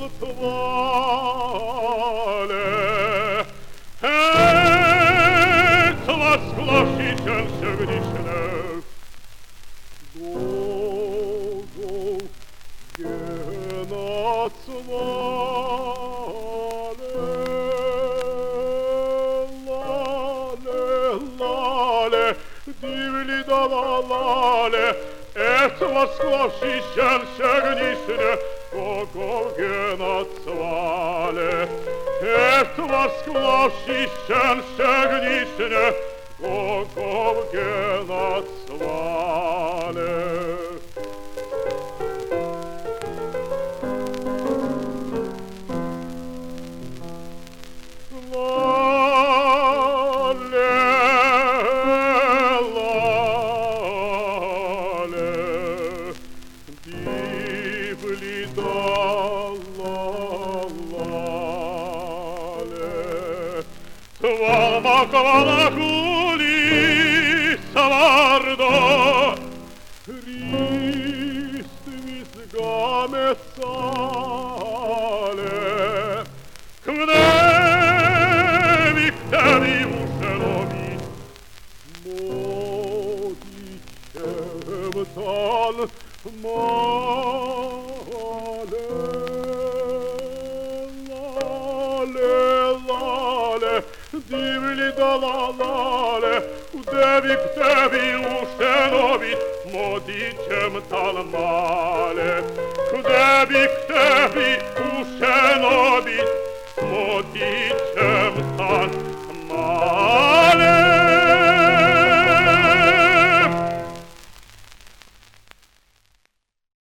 tvale, etwas klassischen Schönischne. Go, gena tvale, lale, divli da lale, etwas klassischen Schönischne. Go, gena tvale, etwas klassischen Schönischne. Go, gena tvale. Kvala kuli savardo, Christ vizgame sale, knevi tevi ušelovi, modićem tal male, lale, divli da lale, devi k tebi ušenovit, modićem tal male, devi k tebi ušenovit,